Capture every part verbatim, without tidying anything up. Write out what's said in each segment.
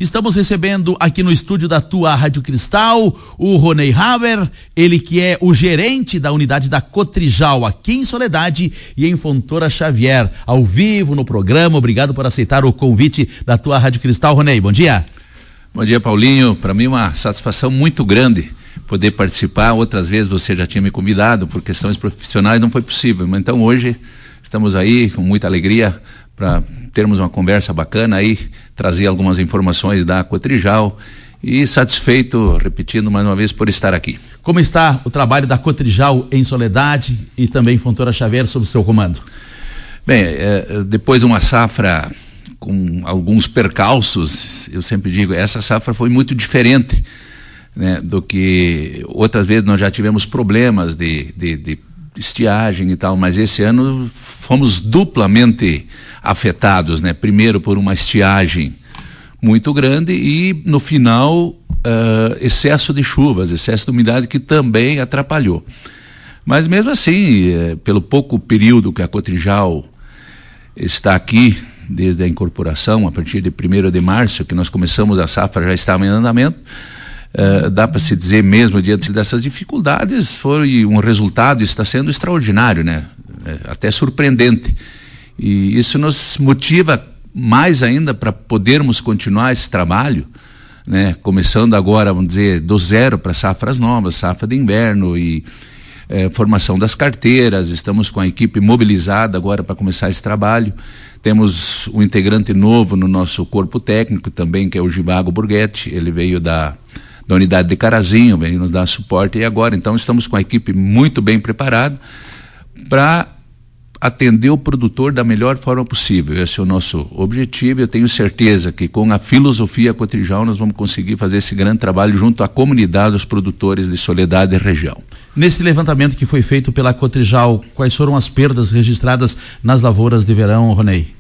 Estamos recebendo aqui no estúdio da tua Rádio Cristal o Ronei Haber, ele que é o gerente da unidade da Cotrijal aqui em Soledade e em Fontoura Xavier, ao vivo no programa. Obrigado por aceitar o convite da tua Rádio Cristal, Ronei. Bom dia. Bom dia, Paulinho. Para mim é uma satisfação muito grande poder participar. Outras vezes você já tinha me convidado por questões profissionais, não foi possível. Mas então hoje estamos aí com muita alegria para termos uma conversa bacana aí, trazer algumas informações da Cotrijal e satisfeito, repetindo mais uma vez, por estar aqui. Como está o trabalho da Cotrijal em Soledade e também em Fontoura Xavier sob o seu comando? Bem, é, depois de uma safra com alguns percalços, eu sempre digo, essa safra foi muito diferente, né, do que outras vezes. Nós já tivemos problemas de, de, de estiagem e tal, mas esse ano fomos duplamente afetados, né? Primeiro por uma estiagem muito grande e no final uh, excesso de chuvas, excesso de umidade que também atrapalhou. Mas mesmo assim, eh, pelo pouco período que a Cotrijal está aqui, desde a incorporação, a partir de primeiro de março, que nós começamos a safra, já estava em andamento, uh, dá para se dizer mesmo, diante dessas dificuldades, foi um resultado, está sendo extraordinário, né? É, até surpreendente. E isso nos motiva mais ainda para podermos continuar esse trabalho, né? Começando agora, vamos dizer, do zero para safras novas, safra de inverno e eh, formação das carteiras. Estamos com a equipe mobilizada agora para começar esse trabalho. Temos um integrante novo no nosso corpo técnico também, que é o Givago Burguetti. Ele veio da, da unidade de Carazinho, veio nos dar suporte e agora, então, estamos com a equipe muito bem preparada para atender o produtor da melhor forma possível. Esse é o nosso objetivo. Eu tenho certeza que com a filosofia Cotrijal nós vamos conseguir fazer esse grande trabalho junto à comunidade dos produtores de Soledade e região. Nesse levantamento que foi feito pela Cotrijal, quais foram as perdas registradas nas lavouras de verão, Ronei?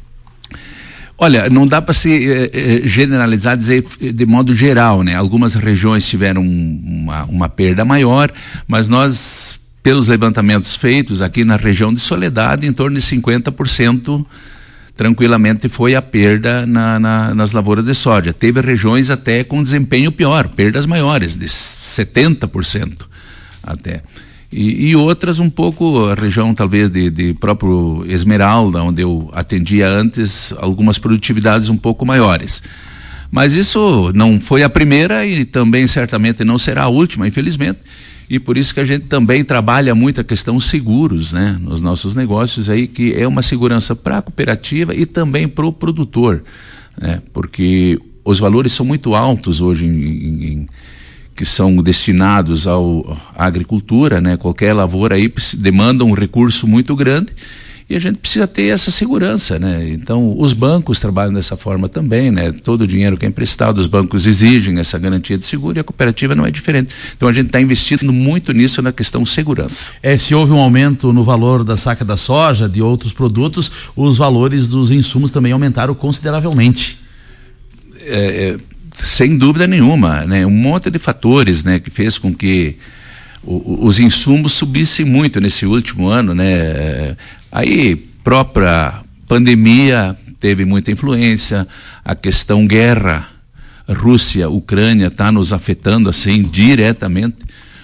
Olha, não dá para se eh, generalizar, dizer de modo geral, né? Algumas regiões tiveram uma, uma perda maior, mas nós, pelos levantamentos feitos aqui na região de Soledade, em torno de cinquenta por cento tranquilamente foi a perda na, na, nas lavouras de soja. Teve regiões até com desempenho pior, perdas maiores, de setenta por cento até. E, e outras um pouco, a região talvez de, de próprio Esmeralda, onde eu atendia antes, algumas produtividades um pouco maiores. Mas isso não foi a primeira e também certamente não será a última, infelizmente. E por isso que a gente também trabalha muito a questão seguros, né, nos nossos negócios aí, que é uma segurança para a cooperativa e também para o produtor, né, porque os valores são muito altos hoje em, em, em, que são destinados ao, à agricultura, né, qualquer lavoura aí demanda um recurso muito grande e a gente precisa ter essa segurança, né? Então os bancos trabalham dessa forma também, né? Todo o dinheiro que é emprestado, os bancos exigem essa garantia de seguro e a cooperativa não é diferente. Então a gente está investindo muito nisso na questão segurança. É, se houve um aumento no valor da saca da soja, de outros produtos, os valores dos insumos também aumentaram consideravelmente. É, é, sem dúvida nenhuma, né? Um monte de fatores, né, que fez com que o, os insumos subissem muito nesse último ano, né? Aí, própria pandemia teve muita influência, a questão guerra, Rússia, Ucrânia está nos afetando assim diretamente,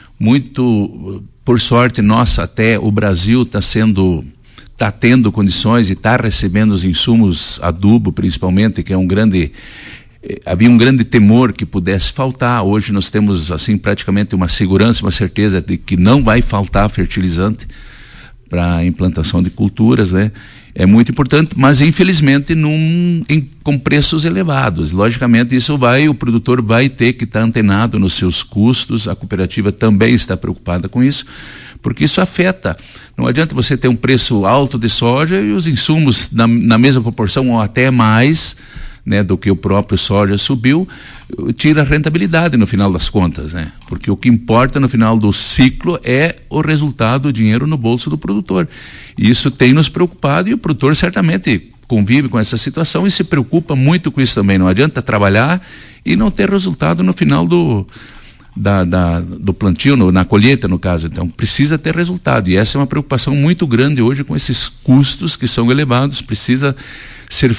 muito, por sorte nossa, até o Brasil está sendo, está tendo condições e está recebendo os insumos, adubo principalmente, que é um grande, eh, havia um grande temor que pudesse faltar. Hoje nós temos assim praticamente uma segurança, uma certeza de que não vai faltar fertilizante para a implantação de culturas, né? É muito importante, mas infelizmente num, em, com preços elevados. Logicamente isso vai, o produtor vai ter que estar antenado nos seus custos, a cooperativa também está preocupada com isso, porque isso afeta. Não adianta você ter um preço alto de soja e os insumos na, na mesma proporção ou até mais, né, do que o próprio soja subiu, tira a rentabilidade no final das contas, né? Porque o que importa no final do ciclo é o resultado, o dinheiro no bolso do produtor. E isso tem nos preocupado e o produtor certamente convive com essa situação e se preocupa muito com isso também. Não adianta trabalhar e não ter resultado no final do, da, da, do plantio, no, na colheita no caso. Então precisa ter resultado e essa é uma preocupação muito grande hoje com esses custos que são elevados, precisa ser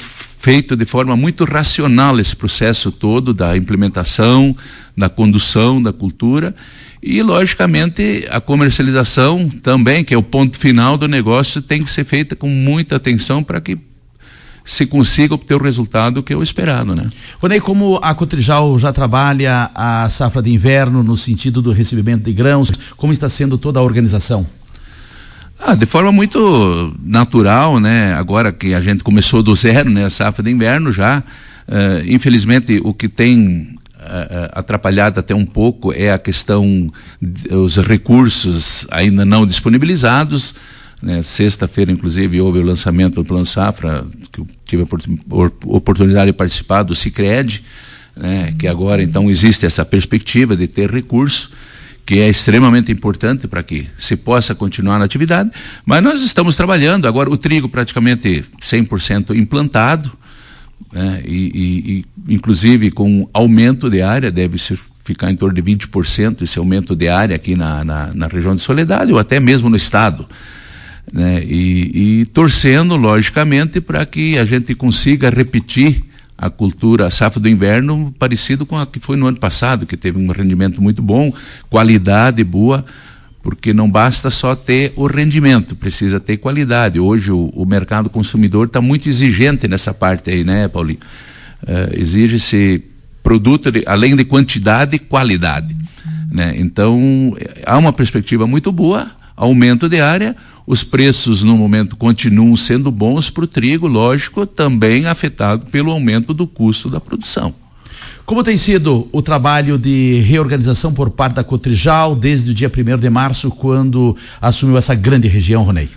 feito de forma muito racional esse processo todo da implementação, da condução da cultura e, logicamente, a comercialização também, que é o ponto final do negócio, tem que ser feita com muita atenção para que se consiga obter o resultado que é o esperado, né? Ronei, como a Cotrijal já trabalha a safra de inverno no sentido do recebimento de grãos, como está sendo toda a organização? Ah, de forma muito natural, né? Agora que a gente começou do zero, né? A safra de inverno já, uh, infelizmente o que tem uh, atrapalhado até um pouco é a questão dos recursos ainda não disponibilizados, né? Sexta-feira, inclusive, houve o lançamento do Plano Safra, que eu tive a oportunidade de participar do Sicredi, né? Que agora então existe essa perspectiva de ter recurso, que é extremamente importante para que se possa continuar na atividade, mas nós estamos trabalhando, agora o trigo praticamente cem por cento implantado, né, e, e inclusive com aumento de área, deve ser, ficar em torno de vinte por cento esse aumento de área aqui na, na, na região de Soledade, ou até mesmo no estado, né, e, e torcendo, logicamente, para que a gente consiga repetir a cultura, a safra do inverno, parecido com a que foi no ano passado, que teve um rendimento muito bom, qualidade boa, porque não basta só ter o rendimento, precisa ter qualidade. Hoje o, o mercado consumidor está muito exigente nessa parte aí, né, Paulinho? Uh, exige-se produto, de, além de quantidade, qualidade, né? Então, há uma perspectiva muito boa, aumento de área. Os preços no momento continuam sendo bons para o trigo, lógico, também afetado pelo aumento do custo da produção. Como tem sido o trabalho de reorganização por parte da Cotrijal desde o dia primeiro de março, quando assumiu essa grande região, Ronei?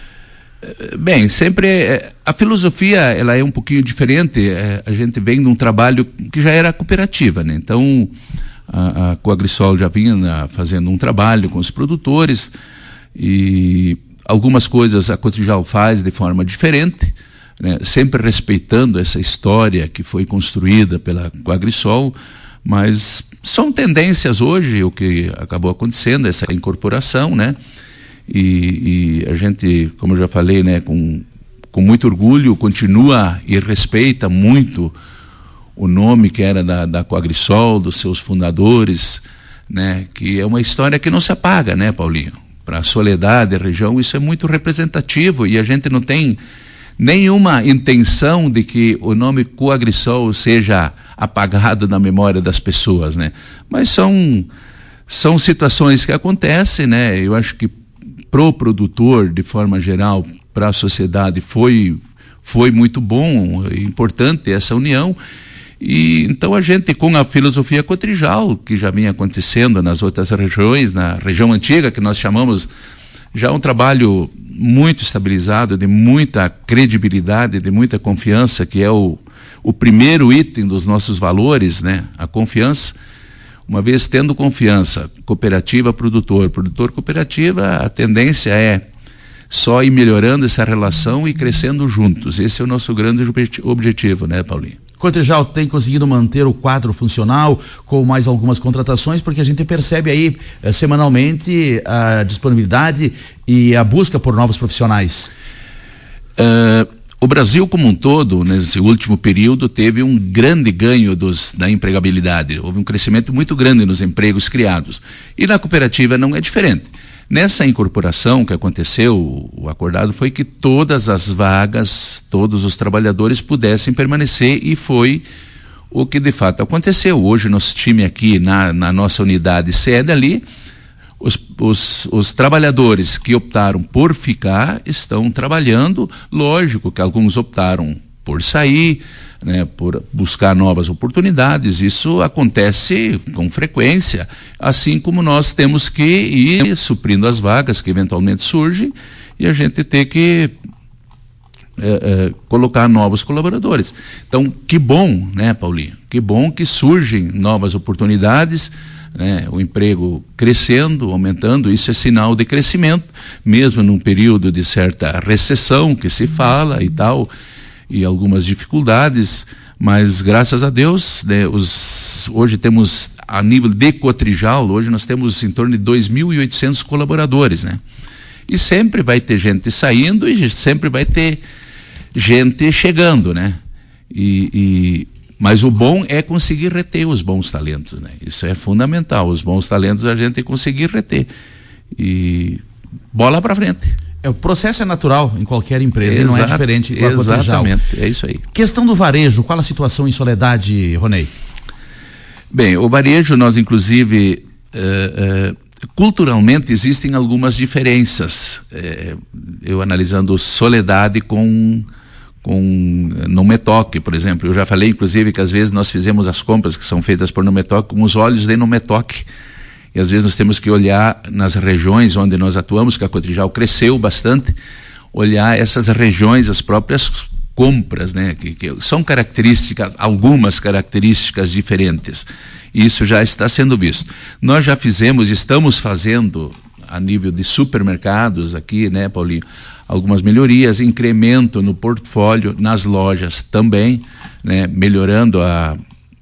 Bem, sempre a filosofia ela é um pouquinho diferente. A gente vem de um trabalho que já era cooperativa, né? Então a, a Coagrisol já vinha fazendo um trabalho com os produtores e algumas coisas a Cotrijal faz de forma diferente, né? Sempre respeitando essa história que foi construída pela Coagrisol, mas são tendências hoje, o que acabou acontecendo, essa incorporação, né? E, e a gente, como eu já falei, né, com, com muito orgulho, continua e respeita muito o nome que era da, da Coagrisol, dos seus fundadores, né? Que é uma história que não se apaga, né, Paulinho? Para a Soledade, a região, isso é muito representativo e a gente não tem nenhuma intenção de que o nome Coagrisol seja apagado na memória das pessoas, né? Mas são, são situações que acontecem, né? Eu acho que pro produtor, de forma geral, para a sociedade foi, foi muito bom, importante essa união. E então a gente, com a filosofia Cotrijal, que já vinha acontecendo nas outras regiões, na região antiga, que nós chamamos, já um trabalho muito estabilizado, de muita credibilidade, de muita confiança, que é o, o primeiro item dos nossos valores, né? A confiança. Uma vez tendo confiança, cooperativa, produtor, produtor, cooperativa, a tendência é só ir melhorando essa relação e crescendo juntos. Esse é o nosso grande objetivo, né, Paulinho? Cotrijal tem conseguido manter o quadro funcional com mais algumas contratações, porque a gente percebe aí eh, semanalmente a disponibilidade e a busca por novos profissionais. Uh, o Brasil como um todo, nesse último período, teve um grande ganho dos, da empregabilidade. Houve um crescimento muito grande nos empregos criados. E na cooperativa não é diferente. Nessa incorporação que aconteceu, o acordado foi que todas as vagas, todos os trabalhadores pudessem permanecer e foi o que de fato aconteceu. Hoje nosso time aqui na, na nossa unidade sede ali, os, os, os trabalhadores que optaram por ficar estão trabalhando, lógico que alguns optaram por sair, né, por buscar novas oportunidades. Isso acontece com frequência, assim como nós temos que ir suprindo as vagas que eventualmente surgem e a gente ter que é, é, colocar novos colaboradores. Então, que bom, né, Paulinho? Que bom que surgem novas oportunidades, né, o emprego crescendo, aumentando. Isso é sinal de crescimento, mesmo num período de certa recessão que se fala e tal, e algumas dificuldades, mas graças a Deus, né, os, hoje temos, a nível de Cotrijal, hoje nós temos em torno de dois mil e oitocentos colaboradores, né? E sempre vai ter gente saindo e sempre vai ter gente chegando, né? E, e, mas o bom é conseguir reter os bons talentos, né? Isso é fundamental. Os bons talentos a gente conseguir reter. E bola para frente. É, o processo é natural em qualquer empresa. Exato, e não é diferente com a Cotrijal. Exatamente, é isso aí. Questão do varejo, qual a situação em Soledade, Ronei? Bem, o varejo, nós inclusive, uh, uh, culturalmente existem algumas diferenças. Uh, eu analisando Soledade com, com Numetoque, por exemplo. Eu já falei, inclusive, que às vezes nós fizemos as compras que são feitas por Numetoque com os olhos de Numetoque. E às vezes nós temos que olhar nas regiões onde nós atuamos, que a Cotrijal cresceu bastante, olhar essas regiões, as próprias compras, né? Que, que são características, algumas características diferentes. Isso já está sendo visto. Nós já fizemos, estamos fazendo, a nível de supermercados aqui, né, Paulinho, algumas melhorias, incremento no portfólio, nas lojas também, né, melhorando a,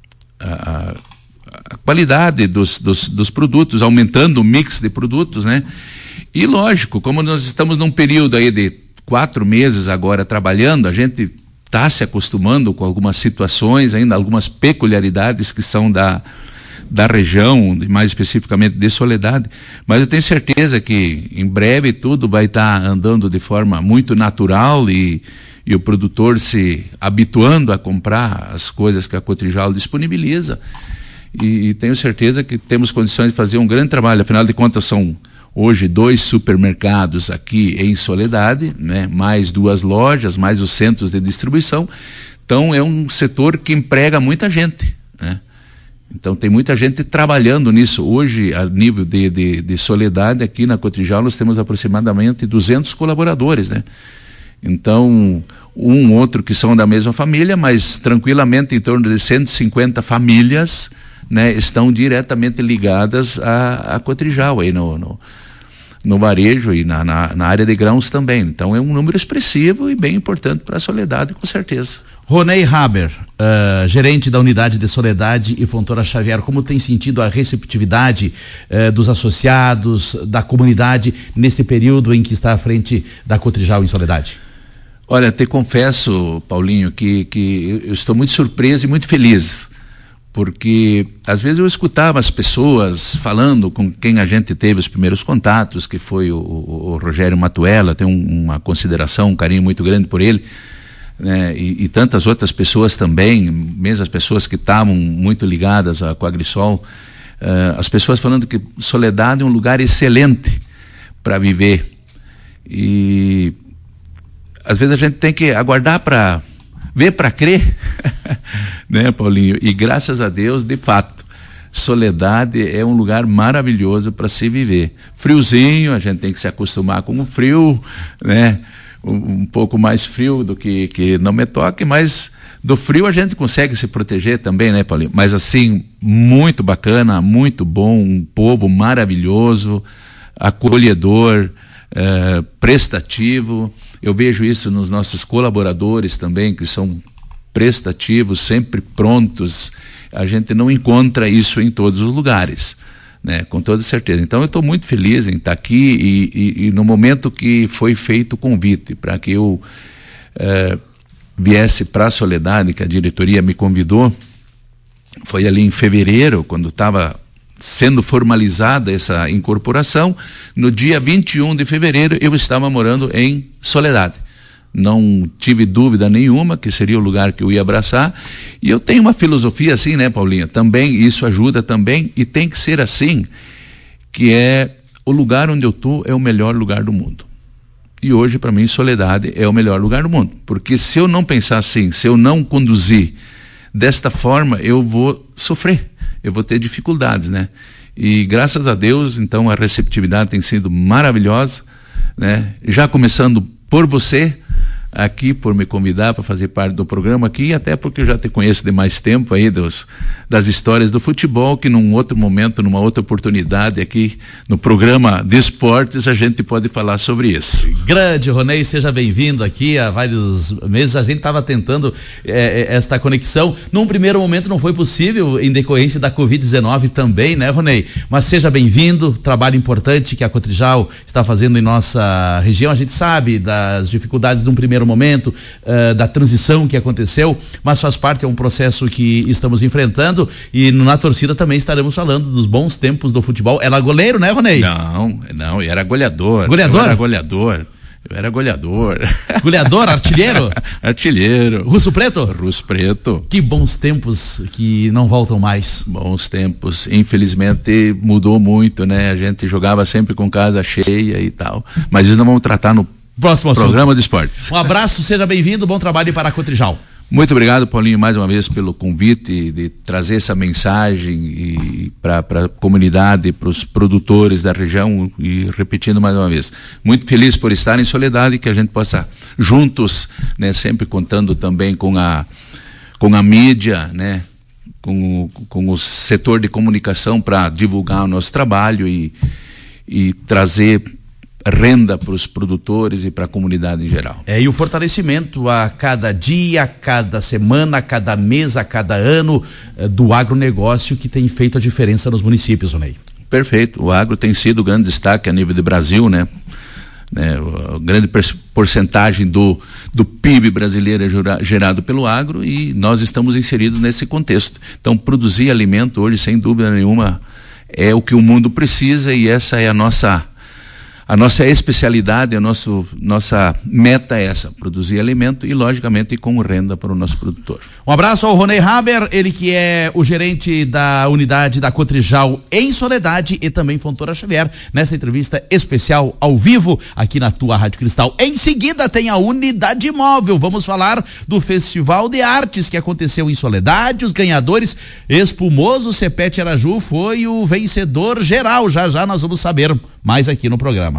a, a qualidade dos, dos, dos produtos, aumentando o mix de produtos, né? E lógico, como nós estamos num período aí de quatro meses agora trabalhando, a gente está se acostumando com algumas situações ainda, algumas peculiaridades que são da, da região, mais especificamente de Soledade, mas eu tenho certeza que em breve tudo vai estar tá andando de forma muito natural e, e o produtor se habituando a comprar as coisas que a Cotrijal disponibiliza. E, e tenho certeza que temos condições de fazer um grande trabalho. Afinal de contas, são hoje dois supermercados aqui em Soledade, né? Mais duas lojas, mais os centros de distribuição. Então é um setor que emprega muita gente, né? Então tem muita gente trabalhando nisso. Hoje, a nível de, de, de Soledade, aqui na Cotrijal, nós temos aproximadamente duzentos colaboradores, né? Então, um outro que são da mesma família, mas tranquilamente em torno de cento e cinquenta famílias, né, estão diretamente ligadas à, à Cotrijal aí no, no, no varejo e na, na, na área de grãos também. Então é um número expressivo e bem importante para a Soledade, com certeza. Ronei Haber, uh, gerente da unidade de Soledade e Fontoura Xavier, como tem sentido a receptividade uh, dos associados, da comunidade, neste período em que está à frente da Cotrijal em Soledade? Olha, te confesso, Paulinho, que, que eu estou muito surpreso e muito feliz, porque às vezes eu escutava as pessoas falando com quem a gente teve os primeiros contatos, que foi o, o, o Rogério Matuella, tenho um, uma consideração, um carinho muito grande por ele, né? E, e tantas outras pessoas também, mesmo as pessoas que estavam muito ligadas a, com a Agrisol, uh, as pessoas falando que Soledade é um lugar excelente para viver. E às vezes a gente tem que aguardar para ver para crer, né, Paulinho? E graças a Deus, de fato, Soledade é um lugar maravilhoso para se viver. Friozinho, a gente tem que se acostumar com o frio, né? Um, um pouco mais frio do que, que Numetoque, mas do frio a gente consegue se proteger também, né, Paulinho? Mas assim, muito bacana, muito bom, um povo maravilhoso, acolhedor, eh, prestativo. Eu vejo isso nos nossos colaboradores também, que são prestativos, sempre prontos. A gente não encontra isso em todos os lugares, né? Com toda certeza. Então eu estou muito feliz em estar aqui e, e, e no momento que foi feito o convite para que eu eh, viesse para a Soledade, que a diretoria me convidou, foi ali em fevereiro, quando estava sendo formalizada essa incorporação. No dia vinte e um de fevereiro eu estava morando em Soledade. Não tive dúvida nenhuma que seria o lugar que eu ia abraçar, e eu tenho uma filosofia assim, né, Paulinha? Também isso ajuda também, e tem que ser assim, que é o lugar onde eu estou é o melhor lugar do mundo. E hoje para mim Soledade é o melhor lugar do mundo, porque se eu não pensar assim, se eu não conduzir desta forma, eu vou sofrer. Eu vou ter dificuldades, né? E graças a Deus, então, a receptividade tem sido maravilhosa, né? Já começando por você aqui, por me convidar para fazer parte do programa aqui, até porque eu já te conheço de mais tempo aí dos, das histórias do futebol, que num outro momento, numa outra oportunidade aqui no programa de esportes, a gente pode falar sobre isso. Grande Ronei, seja bem-vindo aqui. Há vários meses a gente estava tentando é, esta conexão. Num primeiro momento não foi possível, em decorrência da covid dezenove também, né, Ronei? Mas seja bem-vindo, trabalho importante que a Cotrijal está fazendo em nossa região. A gente sabe das dificuldades de um primeiro momento, uh, da transição que aconteceu, mas faz parte, é um processo que estamos enfrentando e na torcida também estaremos falando dos bons tempos do futebol. Era goleiro, né, Ronei? Não, não, era goleador. Goleador? Eu era goleador. Eu era goleador. Goleador, artilheiro? Artilheiro. Russo Preto? Russo Preto. Que bons tempos que não voltam mais. Bons tempos. Infelizmente mudou muito, né? A gente jogava sempre com casa cheia e tal. Mas isso não vamos tratar no próximo programa de esportes. Um abraço, seja bem-vindo, bom trabalho para a Cotrijal. Muito obrigado, Paulinho, mais uma vez pelo convite de trazer essa mensagem para a comunidade, para os produtores da região e repetindo mais uma vez, muito feliz por estar em Soledade e que a gente possa juntos, né, sempre contando também com a com a mídia, né, com, com o setor de comunicação para divulgar o nosso trabalho e, e trazer renda para os produtores e para a comunidade em geral. É, e o fortalecimento a cada dia, a cada semana, a cada mês, a cada ano eh, do agronegócio que tem feito a diferença nos municípios, Ney. Perfeito. O agro tem sido grande destaque a nível de Brasil, né? né a grande porcentagem do, do P I B brasileiro é jura, gerado pelo agro e nós estamos inseridos nesse contexto. Então, produzir alimento hoje, sem dúvida nenhuma, é o que o mundo precisa e essa é a nossa A nossa especialidade, a nosso, nossa meta é essa, produzir alimento e, logicamente, com renda para o nosso produtor. Um abraço ao Ronei Haber, ele que é o gerente da unidade da Cotrijal em Soledade e também Fontoura Xavier, nessa entrevista especial ao vivo aqui na tua Rádio Cristal. Em seguida tem a Unidade Móvel, vamos falar do Festival de Artes que aconteceu em Soledade, os ganhadores, Espumoso Cepete Araju foi o vencedor geral, já já nós vamos saber mais aqui no programa.